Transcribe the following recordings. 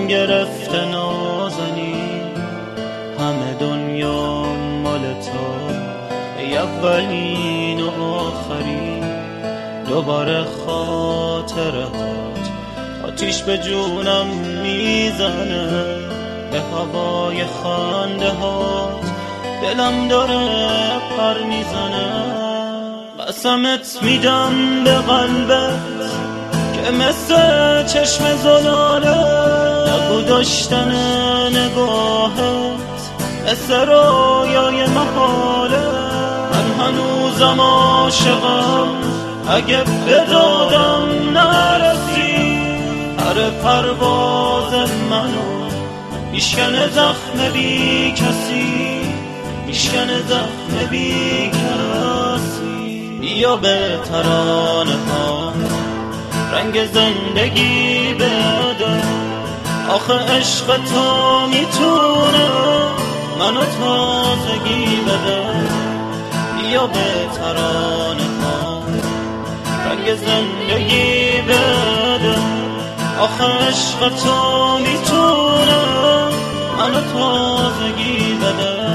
دلم گرفته نازنی، همه دنیا مال تو، ای اولین و آخرین. دوباره خاطرات آتیش به جونم میزنه، به هوای خنده هات دلم داره پر میزنه. قسمت میدم به قلبت که مثل چشم زلاله، نگو داشتن نگاهت مثل رویای محاله. من هنوزم عاشقم اگه به دادم نرسی، هر پرواز منو میشکنه زخم بی کسی، میشکنه زخم بی کسی. بیا به ترانه ها رنگ زندگی بده، آخه عشق تو میتونه منو تازگی بده. بیا به ترانه ها رنگ زندگی بده، آخه عشق تو میتونه منو تازگی بده.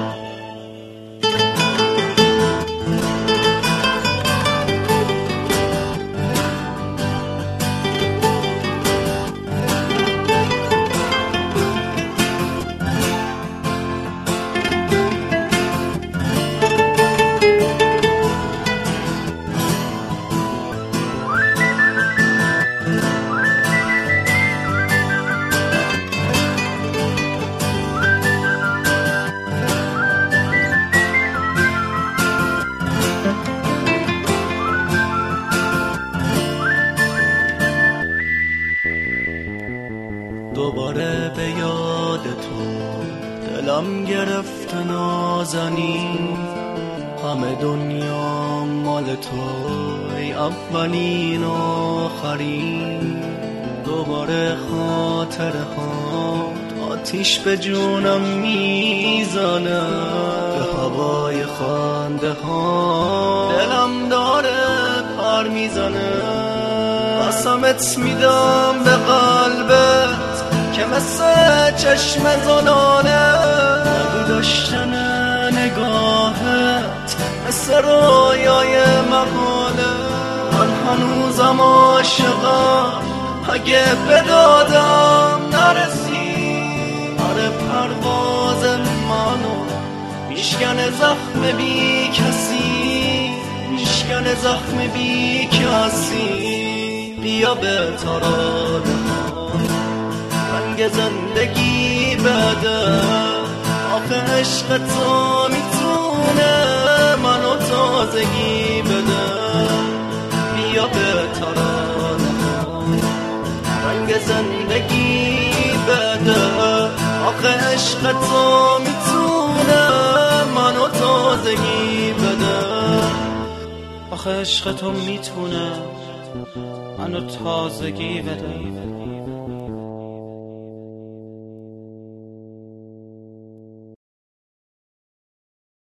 دوباره به یاد تو دلم گرفت نازنین، همه دنیا مال تو، ای اولین و آخرین. دوباره خاطره ها آتیش به جونم میزنه، به هوای خنده ها دلم داره پر میزنه. قسمت میدم به قلبت که مثل چشم زلاله، نگو داشتن نگاهت مثل رویای محاله. من هنوزم عاشقم اگه به دادم نرسی، هر پرواز منو میشکنه زخم بی کسی، میشکنه زخم بی کسی. بیا به ترانه ها رنگ زندگی بده، آخه عشق تو میتونه منو تازگی بده. بیا به ترانه ها رنگ زندگی بده، آخه عشق تو میتونه منو تازگی بده. آخه عشق تو میتونه منو تازگی بده.